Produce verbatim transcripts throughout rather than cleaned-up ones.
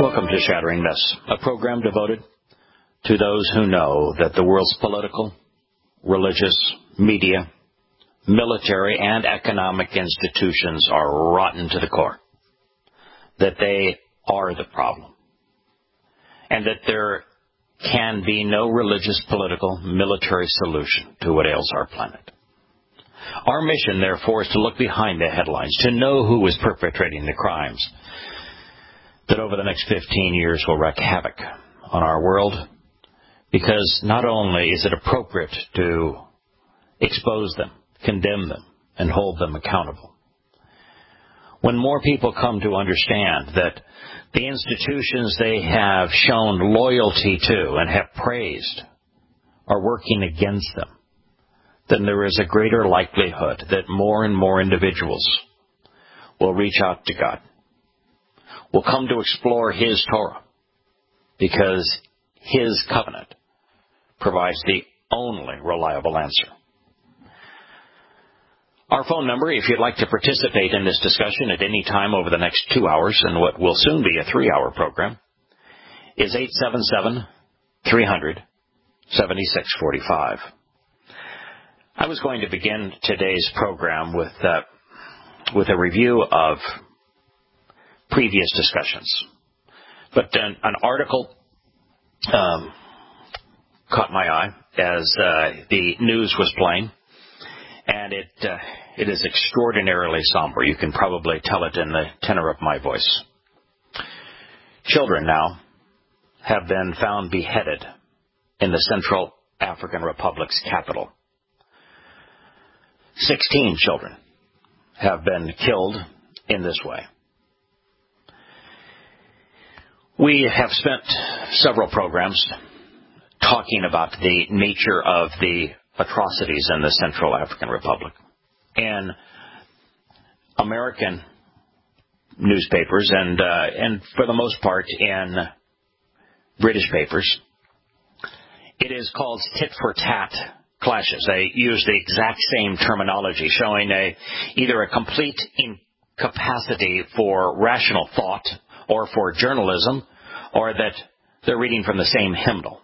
Welcome to Shattering Myths, a program devoted to those who know that the world's political, religious, media, military, and economic institutions are rotten to the core, that they are the problem, and that there can be no religious, political, military solution to what ails our planet. Our mission, therefore, is to look behind the headlines, to know who is perpetrating the crimes that over the next fifteen years will wreak havoc on our world, because not only is it appropriate to expose them, condemn them, and hold them accountable, when more people come to understand that the institutions they have shown loyalty to and have praised are working against them, then there is a greater likelihood that more and more individuals will reach out to God, will come to explore His Torah, because His covenant provides the only reliable answer. Our phone number, if you'd like to participate in this discussion at any time over the next two hours in what will soon be a three-hour program, is eight seven seven, three hundred, seventy-six forty-five. I was going to begin today's program with uh, with a review of previous discussions, but an, an article um, caught my eye as uh, the news was playing, and it uh, it is extraordinarily somber. You can probably tell it in the tenor of my voice. Children now have been found beheaded in the Central African Republic's capital. Sixteen children have been killed in this way. We have spent several programs talking about the nature of the atrocities in the Central African Republic. In American newspapers and uh, and for the most part in British papers, it is called tit-for-tat clashes. They use the exact same terminology, showing a either a complete incapacity for rational thought or for journalism, or that they're reading from the same hymnal.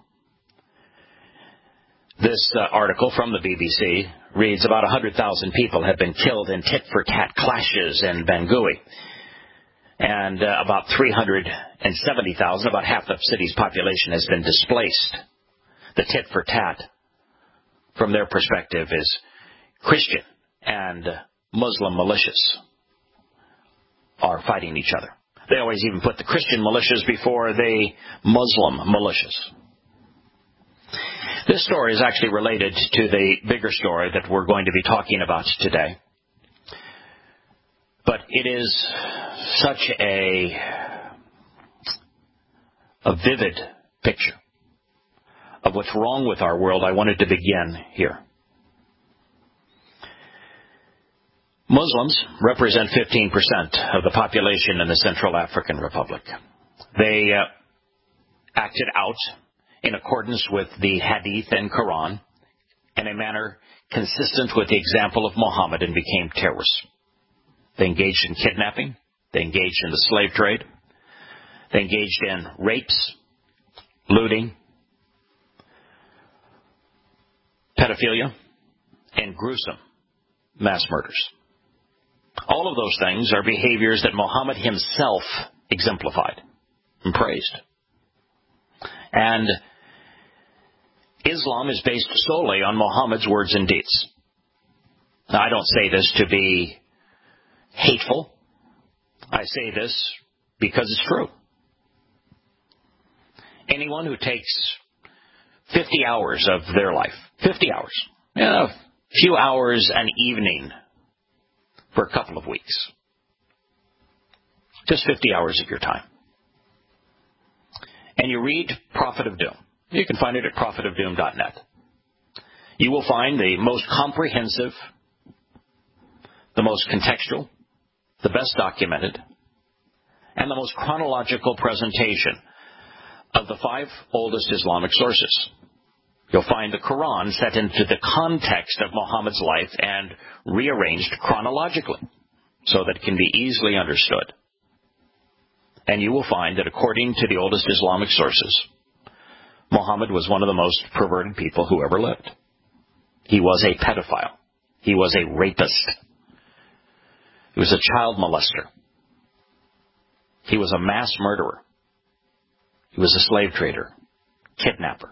This uh, article from the B B C reads about one hundred thousand people have been killed in tit-for-tat clashes in Bangui, and uh, about three hundred seventy thousand, about half the city's population, has been displaced. The tit-for-tat, from their perspective, is Christian and Muslim militias are fighting each other. They always even put the Christian militias before the Muslim militias. This story is actually related to the bigger story that we're going to be talking about today. But it is such a, a vivid picture of what's wrong with our world, I wanted to begin here. Muslims represent fifteen percent of the population in the Central African Republic. They uh, acted out in accordance with the Hadith and Quran in a manner consistent with the example of Muhammad and became terrorists. They engaged in kidnapping. They engaged in the slave trade. They engaged in rapes, looting, pedophilia, and gruesome mass murders. All of those things are behaviors that Muhammad himself exemplified and praised. And Islam is based solely on Muhammad's words and deeds. Now, I don't say this to be hateful. I say this because it's true. Anyone who takes fifty hours of their life, fifty hours, you know, a few hours an evening for a couple of weeks, just fifty hours of your time, and you read Prophet of Doom. You can find it at prophet of doom dot net. You will find the most comprehensive, the most contextual, the best documented, and the most chronological presentation of the five oldest Islamic sources. You'll find the Quran set into the context of Muhammad's life and rearranged chronologically so that it can be easily understood. And you will find that according to the oldest Islamic sources, Muhammad was one of the most perverted people who ever lived. He was a pedophile. He was a rapist. He was a child molester. He was a mass murderer. He was a slave trader, kidnapper.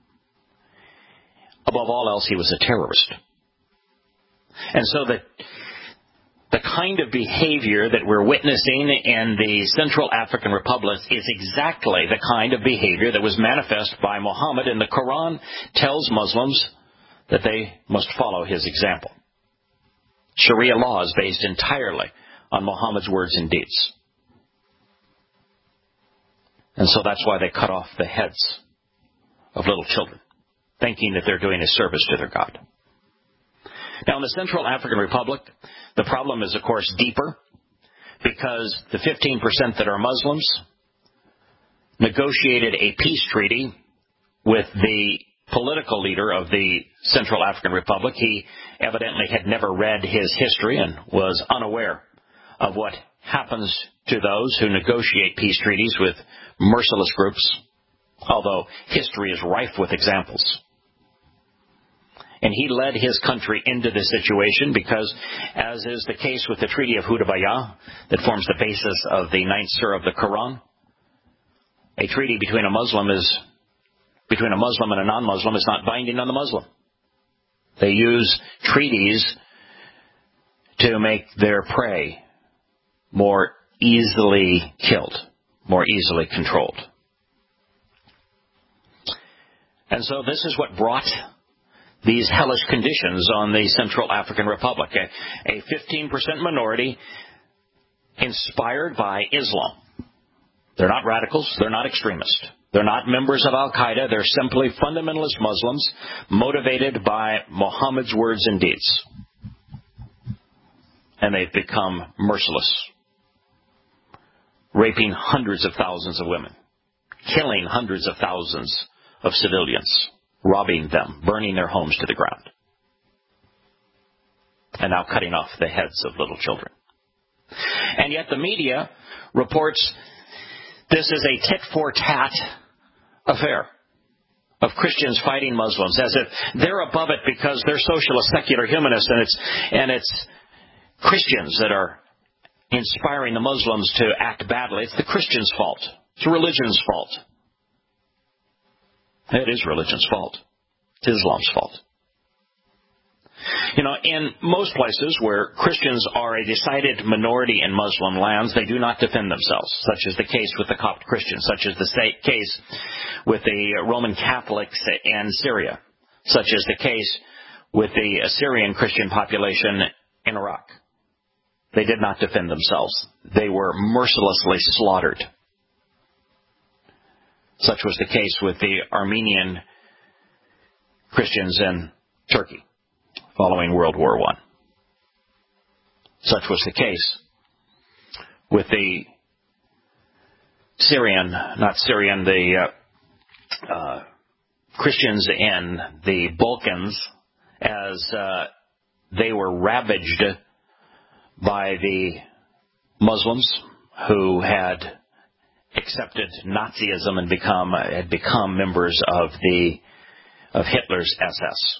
Above all else, he was a terrorist. And so the, the kind of behavior that we're witnessing in the Central African Republic is exactly the kind of behavior that was manifest by Muhammad, and the Quran tells Muslims that they must follow his example. Sharia law is based entirely on Muhammad's words and deeds. And so that's why they cut off the heads of little children, thinking that they're doing a service to their God. Now, in the Central African Republic, the problem is, of course, deeper, because the fifteen percent that are Muslims negotiated a peace treaty with the political leader of the Central African Republic. He evidently had never read his history and was unaware of what happens to those who negotiate peace treaties with merciless groups, although history is rife with examples. And he led his country into this situation because, as is the case with the Treaty of Hudaybiyah, that forms the basis of the ninth surah of the Quran, a treaty between a Muslim is between a Muslim and a non-Muslim is not binding on the Muslim. They use treaties to make their prey more easily killed, more easily controlled. And so this is what brought these hellish conditions on the Central African Republic. A, a fifteen percent minority inspired by Islam. They're not radicals. They're not extremists. They're not members of Al-Qaeda. They're simply fundamentalist Muslims motivated by Muhammad's words and deeds. And they've become merciless, raping hundreds of thousands of women, killing hundreds of thousands of civilians, robbing them, burning their homes to the ground, and now cutting off the heads of little children. And yet the media reports this is a tit-for-tat affair of Christians fighting Muslims, as if they're above it because they're socialist, secular humanists, and it's and it's Christians that are inspiring the Muslims to act badly. It's the Christians' fault. It's religion's fault. It is religion's fault. It's Islam's fault. You know, in most places where Christians are a decided minority in Muslim lands, they do not defend themselves, such as the case with the Copt Christians, such as the case with the Roman Catholics in Syria, such as the case with the Assyrian Christian population in Iraq. They did not defend themselves. They were mercilessly slaughtered. Such was the case with the Armenian Christians in Turkey following World War One. Such was the case with the Syrian, not Syrian, the uh, uh, Christians in the Balkans, as uh, they were ravaged by the Muslims who had accepted Nazism and become had become members of the of Hitler's S S.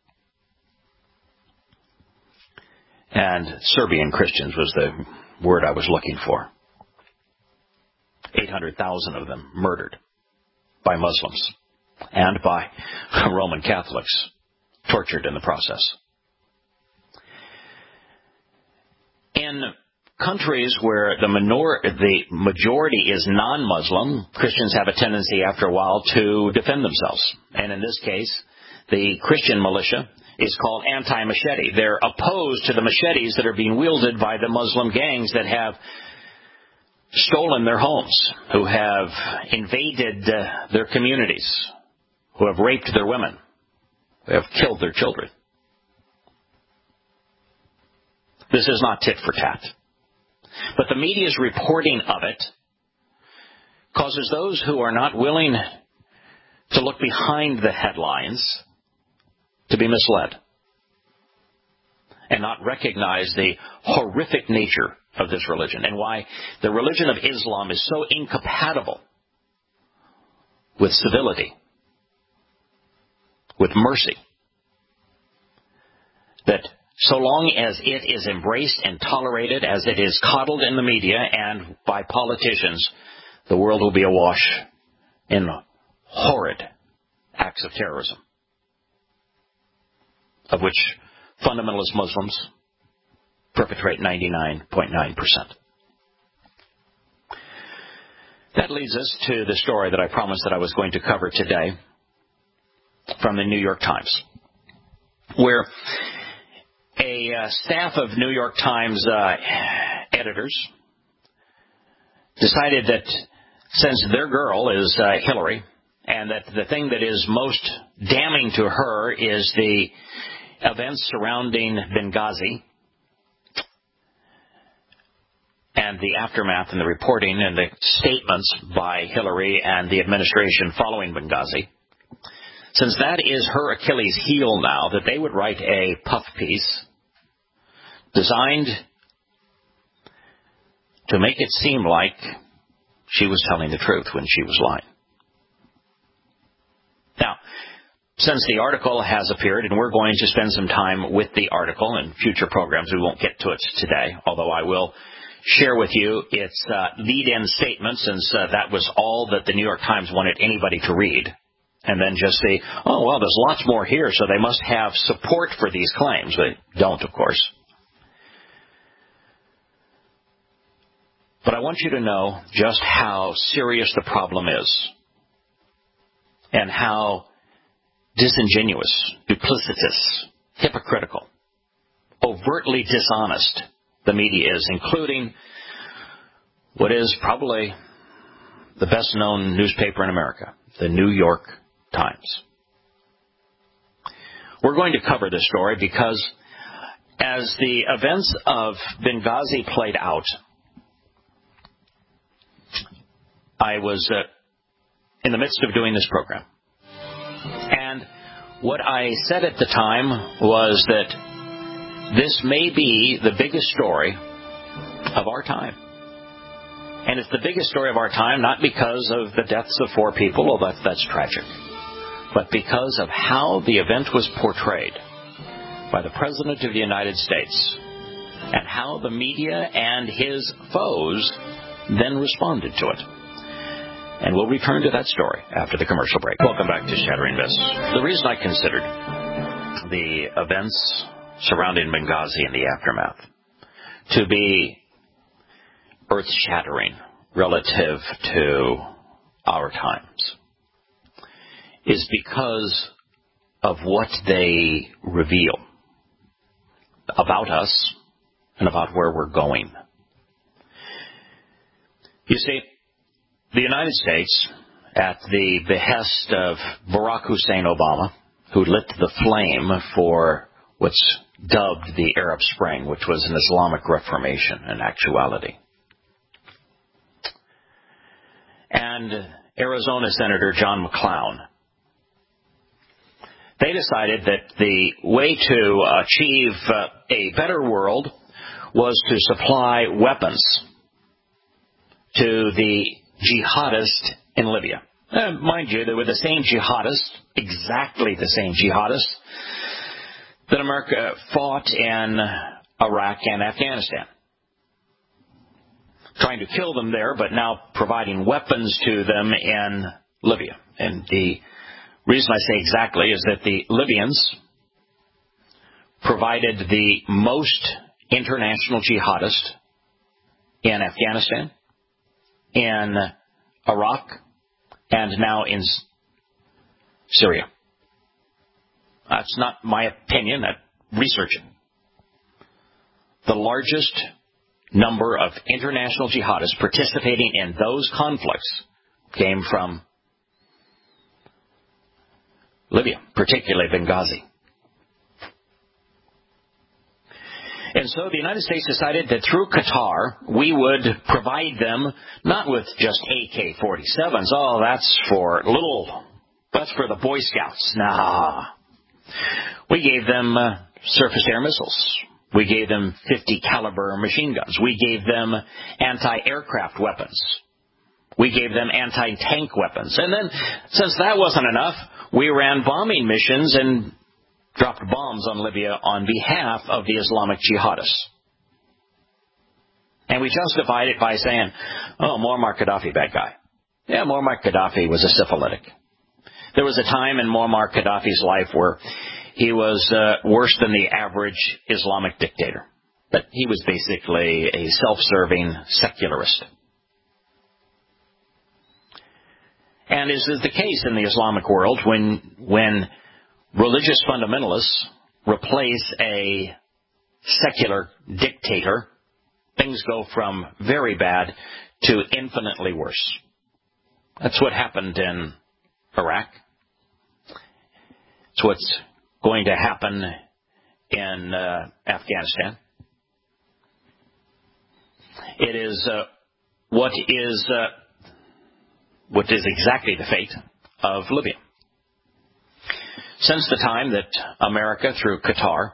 And Serbian Christians was the word I was looking for. eight hundred thousand of them murdered by Muslims and by Roman Catholics, tortured in the process. In countries where the minor, the majority is non-Muslim, Christians have a tendency after a while to defend themselves. And in this case, the Christian militia is called anti-machete. They're opposed to the machetes that are being wielded by the Muslim gangs that have stolen their homes, who have invaded uh, their communities, who have raped their women, who have killed their children. This is not tit for tat. But the media's reporting of it causes those who are not willing to look behind the headlines to be misled and not recognize the horrific nature of this religion and why the religion of Islam is so incompatible with civility, with mercy, that so long as it is embraced and tolerated, as it is coddled in the media and by politicians, the world will be awash in horrid acts of terrorism, of which fundamentalist Muslims perpetrate ninety-nine point nine percent. That leads us to the story that I promised that I was going to cover today from the New York Times, where a uh, staff of New York Times uh, editors decided that since their girl is uh, Hillary, and that the thing that is most damning to her is the events surrounding Benghazi and the aftermath and the reporting and the statements by Hillary and the administration following Benghazi, since that is her Achilles heel now, that they would write a puff piece designed to make it seem like she was telling the truth when she was lying. Now, since the article has appeared, and we're going to spend some time with the article in future programs, we won't get to it today, although I will share with you its uh, lead-in statement, since uh, that was all that the New York Times wanted anybody to read, and then just say, oh, well, there's lots more here, so they must have support for these claims. They don't, of course. But I want you to know just how serious the problem is and how disingenuous, duplicitous, hypocritical, overtly dishonest the media is, including what is probably the best-known newspaper in America, the New York Times. We're going to cover this story because as the events of Benghazi played out, I was uh, in the midst of doing this program. And what I said at the time was that this may be the biggest story of our time. And it's the biggest story of our time not because of the deaths of four people, although that's, that's tragic, but because of how the event was portrayed by the President of the United States and how the media and his foes then responded to it. And we'll return to that story after the commercial break. Welcome back to Shattering Myths. The reason I considered the events surrounding Benghazi and the aftermath to be earth-shattering relative to our times is because of what they reveal about us and about where we're going. You see, the United States, at the behest of Barack Hussein Obama, who lit the flame for what's dubbed the Arab Spring, which was an Islamic Reformation in actuality, and Arizona Senator John McClown, they decided that the way to achieve uh, a better world was to supply weapons to the jihadists in Libya. Uh, mind you, they were the same jihadists, exactly the same jihadists, that America fought in Iraq and Afghanistan. Trying to kill them there, but now providing weapons to them in Libya. And the reason I say exactly is that the Libyans provided the most international jihadists in Afghanistan, in Iraq, and now in Syria. That's not my opinion. I research it. The largest number of international jihadists participating in those conflicts came from Libya, particularly Benghazi. And so the United States decided that through Qatar, we would provide them not with just A K forty-sevens. Oh, that's for little, that's for the Boy Scouts. Nah. We gave them uh, surface-air missiles, We gave them fifty caliber machine guns. We gave them anti-aircraft weapons. We gave them anti-tank weapons. And then, since that wasn't enough, we ran bombing missions and dropped bombs on Libya on behalf of the Islamic jihadists. And we justified it by saying, oh, Muammar Gaddafi, bad guy. Yeah, Muammar Gaddafi was a syphilitic. There was a time in Muammar Gaddafi's life where he was uh, worse than the average Islamic dictator. But he was basically a self-serving secularist. And as is the case in the Islamic world, when when religious fundamentalists replace a secular dictator, things go from very bad to infinitely worse. That's what happened in Iraq. It's what's going to happen in uh, Afghanistan. It is uh, what is uh, what is exactly the fate of Libya. Since the time that America, through Qatar,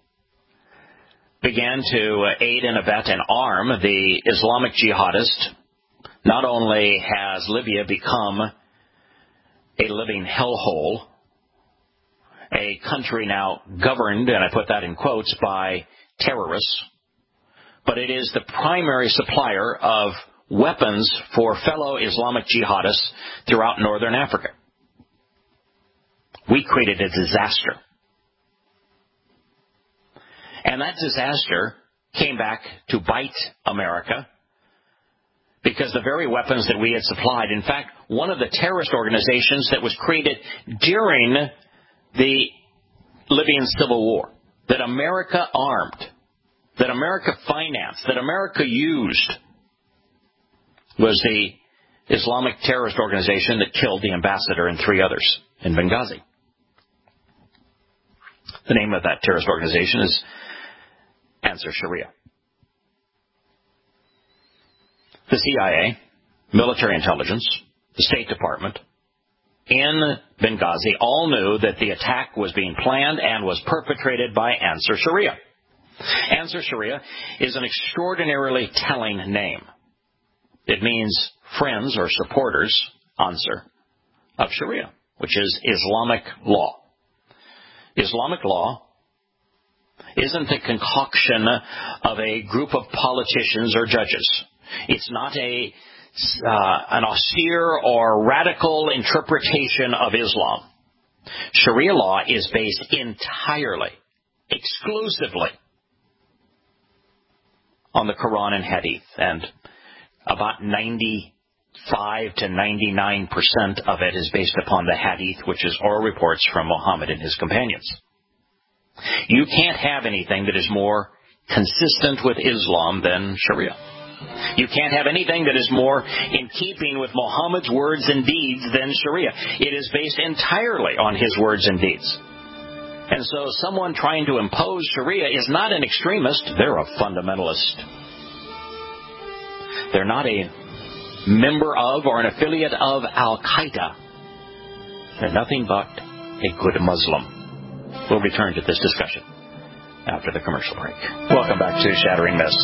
began to aid and abet and arm the Islamic jihadists, not only has Libya become a living hellhole, a country now governed, and I put that in quotes, by terrorists, but it is the primary supplier of weapons for fellow Islamic jihadists throughout northern Africa. We created a disaster. And that disaster came back to bite America because the very weapons that we had supplied, in fact, one of the terrorist organizations that was created during the Libyan Civil War, that America armed, that America financed, that America used, was the Islamic terrorist organization that killed the ambassador and three others in Benghazi. The name of that terrorist organization is Ansar Sharia. The C I A, military intelligence, the State Department, in Benghazi all knew that the attack was being planned and was perpetrated by Ansar Sharia. Ansar Sharia is an extraordinarily telling name. It means friends or supporters, Ansar, of Sharia, which is Islamic law. Islamic law isn't the concoction of a group of politicians or judges. It's not a uh, an austere or radical interpretation of Islam. Sharia law is based entirely, exclusively, on the Quran and Hadith, and about ninety-five to ninety-nine percent of it is based upon the Hadith, which is oral reports from Muhammad and his companions. You can't have anything that is more consistent with Islam than Sharia. You can't have anything that is more in keeping with Muhammad's words and deeds than Sharia. It is based entirely on his words and deeds. And so someone trying to impose Sharia is not an extremist, they're a fundamentalist. They're not a member of or an affiliate of Al-Qaeda. They're nothing but a good Muslim. We'll return to this discussion after the commercial break. Welcome back to Shattering Myths.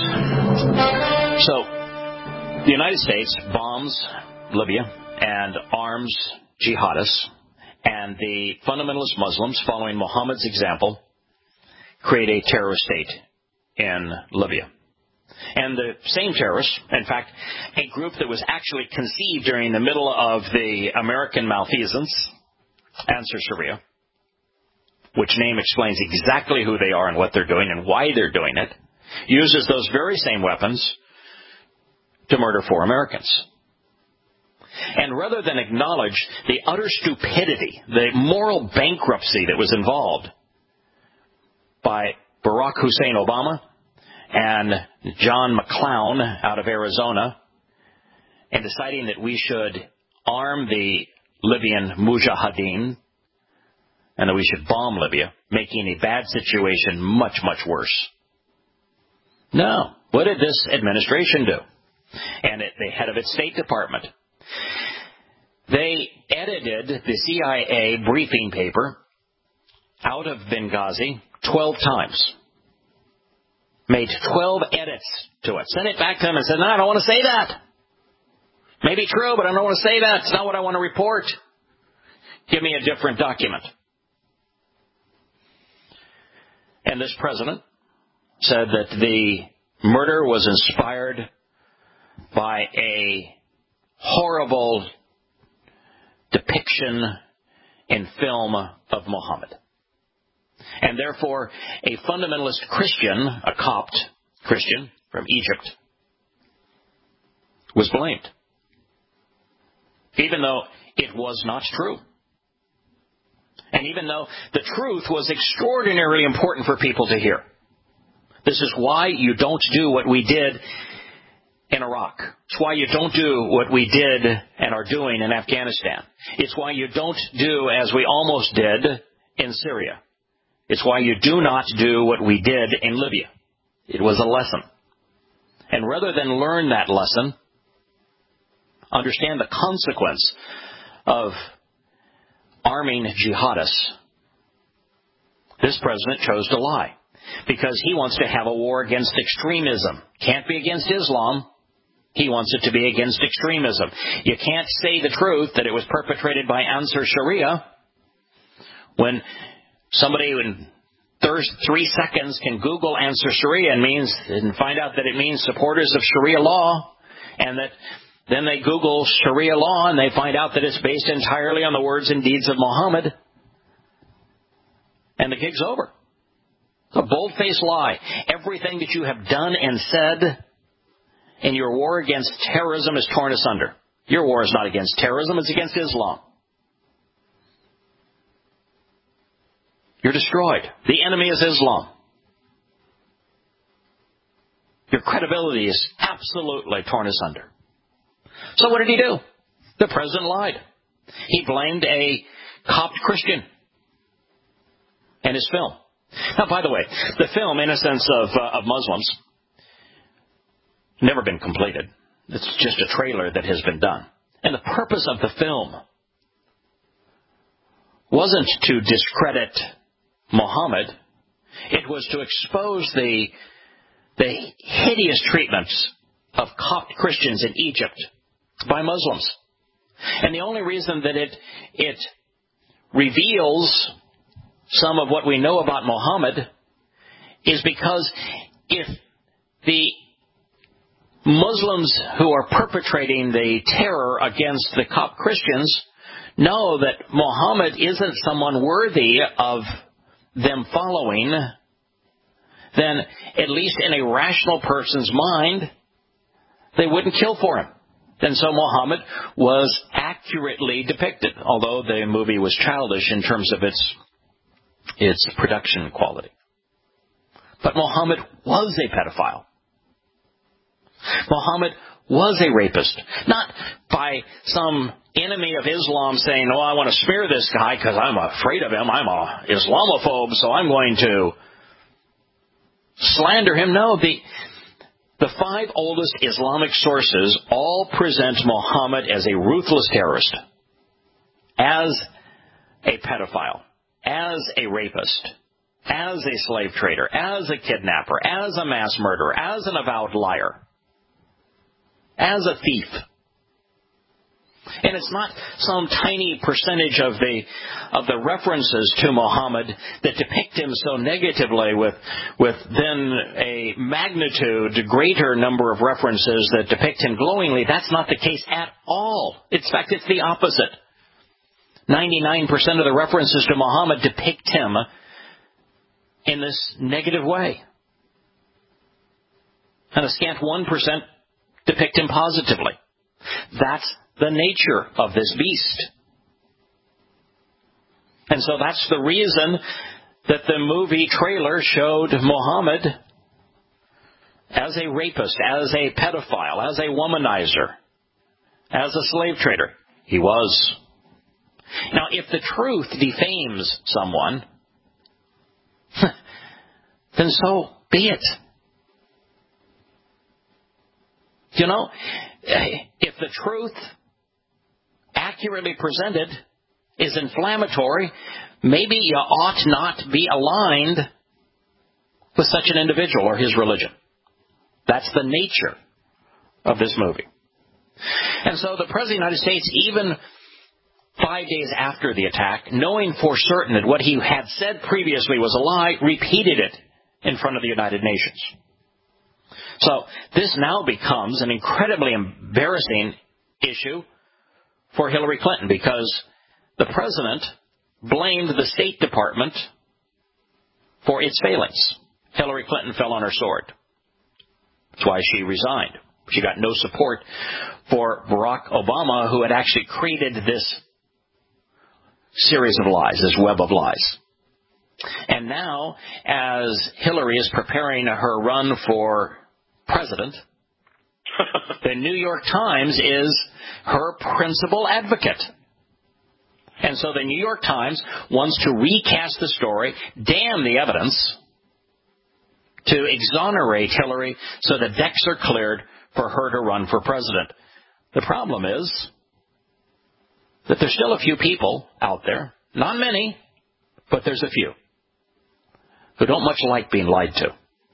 So, the United States bombs Libya and arms jihadists, and the fundamentalist Muslims, following Muhammad's example, create a terrorist state in Libya. And the same terrorists, in fact, a group that was actually conceived during the middle of the American malfeasance, Ansar Sharia, which name explains exactly who they are and what they're doing and why they're doing it, uses those very same weapons to murder four Americans. And rather than acknowledge the utter stupidity, the moral bankruptcy that was involved by Barack Hussein Obama and John McClown out of Arizona, in deciding that we should arm the Libyan Mujahideen and that we should bomb Libya, making a bad situation much, much worse. No. What did this administration do? And at the head of its State Department, they edited the C I A briefing paper out of Benghazi twelve times. made twelve edits to it, sent it back to him and said, no, I don't want to say that. Maybe true, but I don't want to say that. It's not what I want to report. Give me a different document. And this president said that the murder was inspired by a horrible depiction in film of Muhammad. And therefore, a fundamentalist Christian, a Copt Christian from Egypt, was blamed, even though it was not true. And even though the truth was extraordinarily important for people to hear. This is why you don't do what we did in Iraq. It's why you don't do what we did and are doing in Afghanistan. It's why you don't do as we almost did in Syria. It's why you do not do what we did in Libya. It was a lesson. And rather than learn that lesson, understand the consequence of arming jihadists, this president chose to lie because he wants to have a war against extremism. Can't be against Islam. He wants it to be against extremism. You can't say the truth that it was perpetrated by Ansar Sharia when somebody in three seconds can Google Ansar Sharia and means and find out that it means supporters of Sharia law, and that then they Google Sharia law and they find out that it's based entirely on the words and deeds of Muhammad, and the gig's over. A bold-faced lie. Everything that you have done and said in your war against terrorism is torn asunder. Your war is not against terrorism, it's against Islam. You're destroyed. The enemy is Islam. Your credibility is absolutely torn asunder. So what did he do? The president lied. He blamed a Copt Christian and his film. Now, by the way, the film, Innocence of, uh, of Muslims, never been completed. It's just a trailer that has been done. And the purpose of the film wasn't to discredit Muhammad. It was to expose the, the hideous treatments of Copt Christians in Egypt by Muslims. And the only reason that it, it reveals some of what we know about Muhammad is because if the Muslims who are perpetrating the terror against the Copt Christians know that Muhammad isn't someone worthy of them following, then at least in a rational person's mind, they wouldn't kill for him. And so Muhammad was accurately depicted, although the movie was childish in terms of its its production quality. But Muhammad was a pedophile. Muhammad was a rapist. Not by some enemy of Islam saying, oh, I want to smear this guy because I'm afraid of him. I'm a Islamophobe, so I'm going to slander him. No, the, the five oldest Islamic sources all present Muhammad as a ruthless terrorist, as a pedophile, as a rapist, as a slave trader, as a kidnapper, as a mass murderer, as an avowed liar, as a thief. And it's not some tiny percentage of the of the references to Muhammad that depict him so negatively with with then a magnitude greater number of references that depict him glowingly. That's not the case at all. In fact, it's the opposite. ninety-nine percent of the references to Muhammad depict him in this negative way. And a scant one percent depict him positively. That's the nature of this beast. And so that's the reason that the movie trailer showed Muhammad as a rapist, as a pedophile, as a womanizer, as a slave trader. He was. Now, if the truth defames someone, then so be it. You know, if the truth accurately presented is inflammatory, maybe you ought not be aligned with such an individual or his religion. That's the nature of this movie. And so the President of the United States, even five days after the attack, knowing for certain that what he had said previously was a lie, repeated it in front of the United Nations. So this now becomes an incredibly embarrassing issue for Hillary Clinton, because the President blamed the State Department for its failings. Hillary Clinton fell on her sword. That's why she resigned. She got no support for Barack Obama, who had actually created this series of lies, this web of lies. And now, as Hillary is preparing her run for president, the New York Times is her principal advocate. And so the New York Times wants to recast the story, damn the evidence, to exonerate Hillary so the decks are cleared for her to run for president. The problem is that there's still a few people out there, not many, but there's a few, who don't much like being lied to.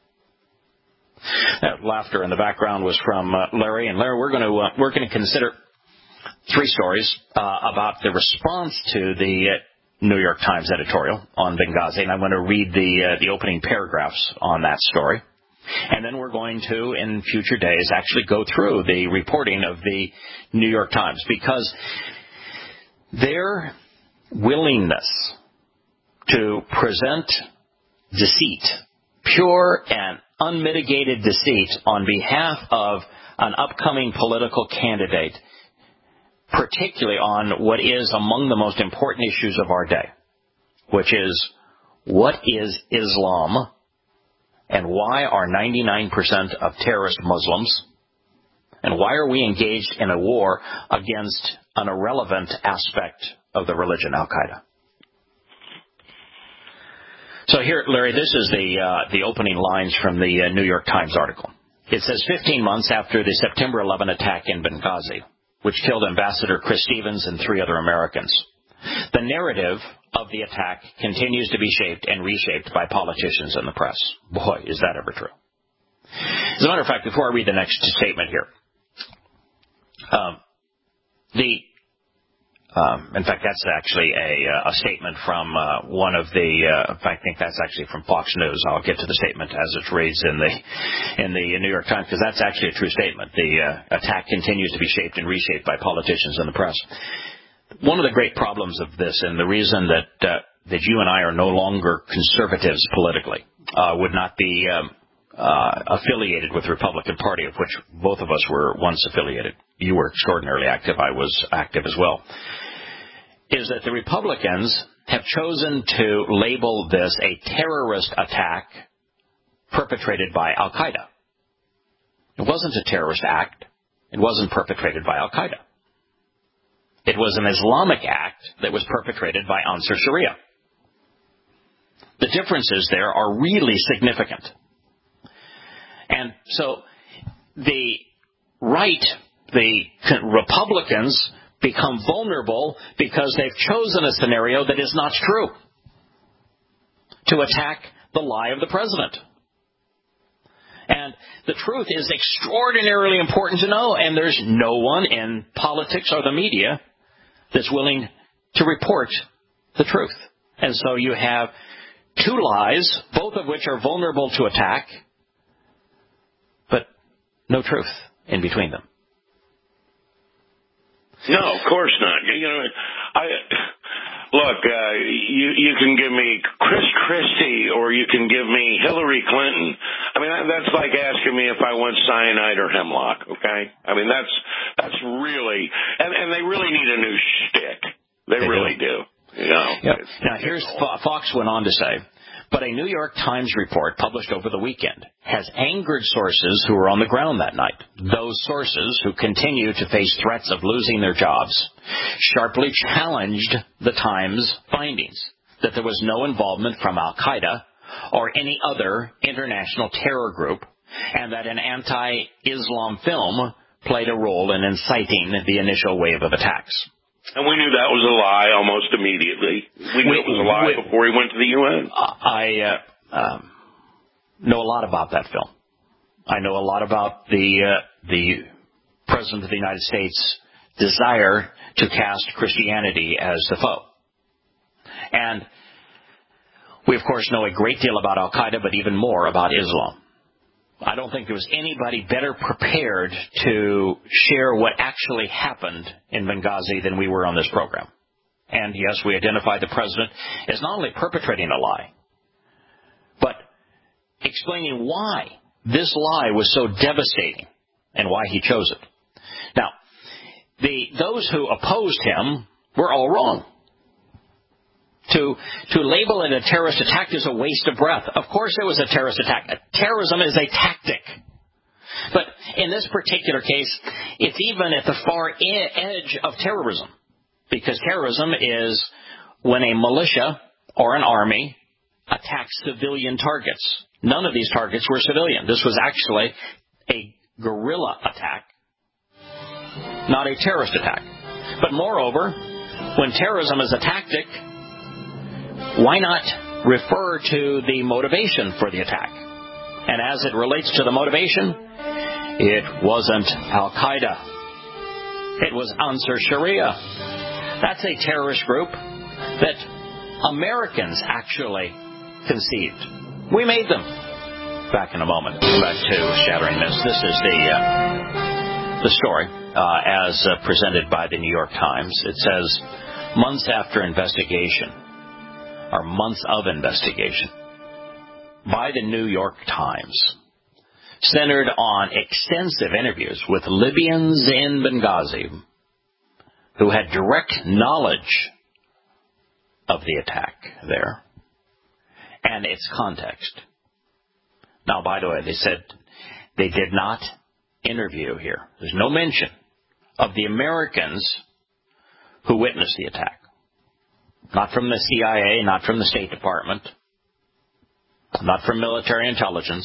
That laughter in the background was from uh, Larry. And Larry, we're going to uh, we're going to consider three stories uh, about the response to the uh, New York Times editorial on Benghazi, and I'm going to read the uh, the opening paragraphs on that story. And then we're going to, in future days, actually go through the reporting of the New York Times, because their willingness to present deceit, pure and unmitigated deceit, on behalf of an upcoming political candidate, particularly on what is among the most important issues of our day, which is, what is Islam and why are ninety-nine percent of terrorist Muslims, and why are we engaged in a war against an irrelevant aspect of the religion, Al-Qaeda? So here, Larry, this is the uh, the opening lines from the uh, New York Times article. It says, fifteen months after the September eleventh attack in Benghazi, which killed Ambassador Chris Stevens and three other Americans, the narrative of the attack continues to be shaped and reshaped by politicians and the press. Boy, is that ever true. As a matter of fact, before I read the next statement here, um, the Um, in fact, that's actually a, uh, a statement from uh, one of the. Uh, I think that's actually from Fox News. I'll get to the statement as it's raised in the in the New York Times, because that's actually a true statement. The uh, attack continues to be shaped and reshaped by politicians and the press. One of the great problems of this, and the reason that uh, that you and I are no longer conservatives politically, uh, would not be um, uh, affiliated with the Republican Party, of which both of us were once affiliated. You were extraordinarily active. I was active as well. Is that the Republicans have chosen to label this a terrorist attack perpetrated by Al-Qaeda. It wasn't a terrorist act. It wasn't perpetrated by Al-Qaeda. It was an Islamic act that was perpetrated by Ansar Sharia. The differences there are really significant. And so the right, the Republicans, become vulnerable because they've chosen a scenario that is not true to attack the lie of the president. And the truth is extraordinarily important to know, and there's no one in politics or the media that's willing to report the truth. And so you have two lies, both of which are vulnerable to attack, but no truth in between them. No, of course not. You know, I look. Uh, you you can give me Chris Christie, or you can give me Hillary Clinton. I mean, that's like asking me if I want cyanide or hemlock. Okay, I mean that's that's really, and and they really need a new shtick. They, they really do. do. You know. Yep. Now here's Fox went on to say, but a New York Times report published over the weekend has angered sources who were on the ground that night. Those sources, who continue to face threats of losing their jobs, sharply challenged the Times' findings that there was no involvement from Al-Qaeda or any other international terror group, and that an anti-Islam film played a role in inciting the initial wave of attacks. And we knew that was a lie almost immediately. We knew we, it was a lie we, before he went to the U N. I, uh, um, know a lot about that film. I know a lot about the uh, the President of the United States' desire to cast Christianity as the foe. And we, of course, know a great deal about Al-Qaeda, but even more about Islam. I don't think there was anybody better prepared to share what actually happened in Benghazi than we were on this program. And, yes, we identified the President as not only perpetrating a lie, but explaining why this lie was so devastating and why he chose it. Now, the those who opposed him were all wrong. To to label it a terrorist attack is a waste of breath. Of course it was a terrorist attack. Terrorism is a tactic. But in this particular case, it's even at the far edge of terrorism. Because terrorism is when a militia or an army attacks civilian targets. None of these targets were civilian. This was actually a guerrilla attack, not a terrorist attack. But moreover, when terrorism is a tactic, why not refer to the motivation for the attack? And as it relates to the motivation, it wasn't Al-Qaeda. It was Ansar Sharia. That's a terrorist group that Americans actually conceived. We made them. Back in a moment. Back to Shattering Myths. This is the uh, the story uh, as uh, presented by the New York Times. It says, months after investigation, or months of investigation, by the New York Times, centered on extensive interviews with Libyans in Benghazi who had direct knowledge of the attack there and its context. Now, by the way, they said they did not interview here. There's no mention of the Americans who witnessed the attack. Not from the C I A, not from the State Department, not from military intelligence,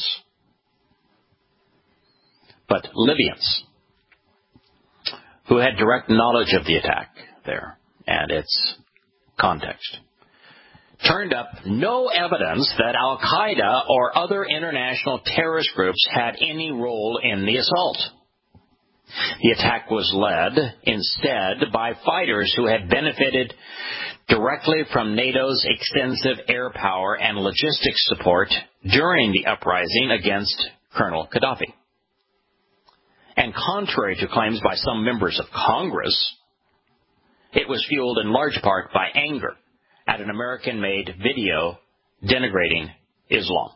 but Libyans who had direct knowledge of the attack there and its context. Turned up no evidence that Al-Qaeda or other international terrorist groups had any role in the assault. The attack was led instead by fighters who had benefited directly from NATO's extensive air power and logistics support during the uprising against Colonel Gaddafi. And contrary to claims by some members of Congress, it was fueled in large part by anger at an American-made video denigrating Islam.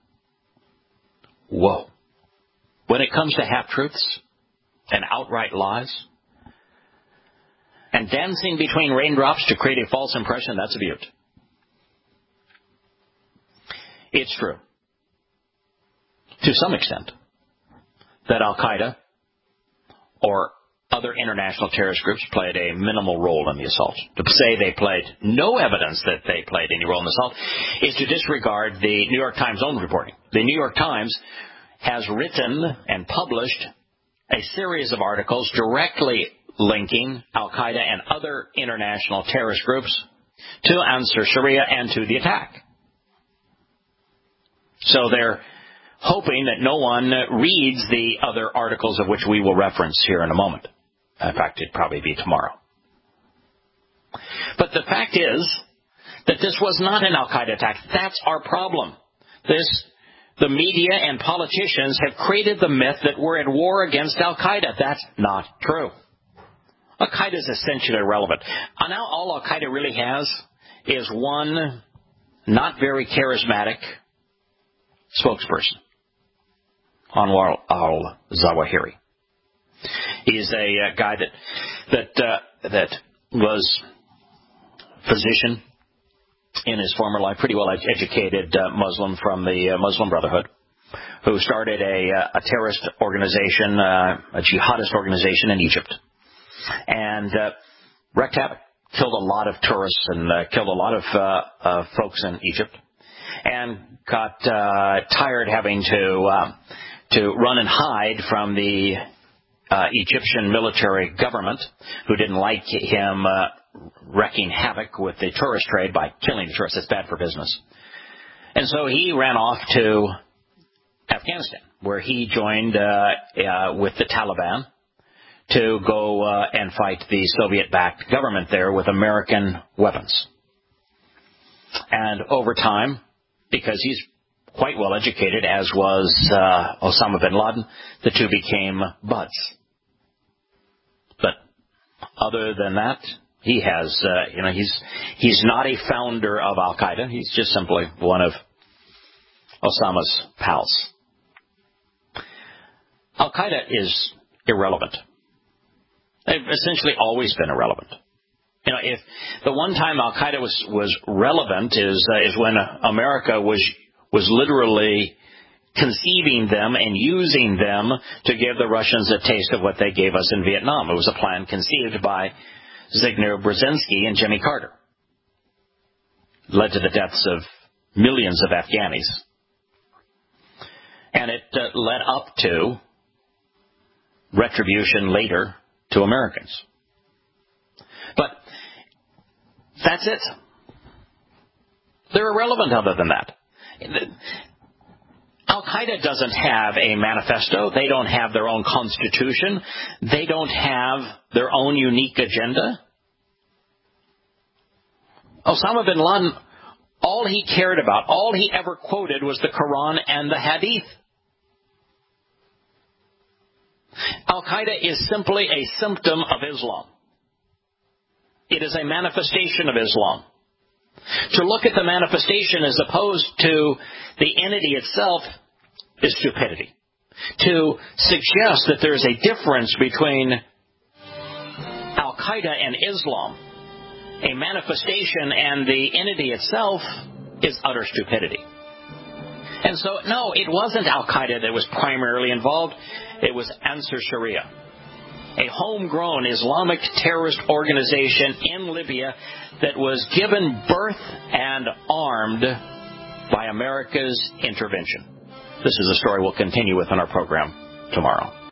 Whoa. When it comes to half-truths and outright lies and dancing between raindrops to create a false impression, that's a beaut. It's true, to some extent, that Al-Qaeda or other international terrorist groups played a minimal role in the assault. To say they played no evidence that they played any role in the assault is to disregard the New York Times' own reporting. The New York Times has written and published a series of articles directly linking Al-Qaeda and other international terrorist groups to Ansar Sharia and to the attack. So they're hoping that no one reads the other articles of which we will reference here in a moment. In fact, it'd probably be tomorrow. But the fact is that this was not an Al-Qaeda attack. That's our problem. This, the media and politicians have created the myth that we're at war against Al-Qaeda. That's not true. Al-Qaeda is essentially irrelevant. Now all Al-Qaeda really has is one not very charismatic spokesperson, Anwar al-Zawahiri. He's a uh, guy that that uh, that was physician in his former life, pretty well educated uh, Muslim from the uh, Muslim Brotherhood, who started a, uh, a terrorist organization, uh, a jihadist organization in Egypt, and uh, wreaked havoc, killed a lot of tourists and uh, killed a lot of uh, uh, folks in Egypt, and got uh, tired having to uh, to run and hide from the Uh, Egyptian military government, who didn't like him uh, wreaking havoc with the tourist trade by killing the tourists. It's bad for business. And so he ran off to Afghanistan, where he joined uh, uh, with the Taliban to go uh, and fight the Soviet-backed government there with American weapons. And over time, because he's quite well educated, as was uh, Osama bin Laden, the two became buds. But other than that, he has, uh, you know, he's he's not a founder of Al-Qaeda. He's just simply one of Osama's pals. Al-Qaeda is irrelevant. They've essentially always been irrelevant. You know, if the one time Al-Qaeda was, was relevant is uh, is when America was was literally conceiving them and using them to give the Russians a taste of what they gave us in Vietnam. It was a plan conceived by Zbigniew Brzezinski and Jimmy Carter. It led to the deaths of millions of Afghanis. And it uh, led up to retribution later to Americans. But that's it. They're irrelevant other than that. Al-Qaeda doesn't have a manifesto. They don't have their own constitution. They don't have their own unique agenda. Osama bin Laden, all he cared about, all he ever quoted was the Quran and the Hadith. Al-Qaeda is simply a symptom of Islam. It is a manifestation of Islam. To look at the manifestation as opposed to the entity itself is stupidity. To suggest that there is a difference between Al-Qaeda and Islam, a manifestation and the entity itself, is utter stupidity. And so, no, it wasn't Al-Qaeda that was primarily involved. It was Ansar Sharia, a homegrown Islamic terrorist organization in Libya that was given birth and armed by America's intervention. This is a story we'll continue with on our program tomorrow.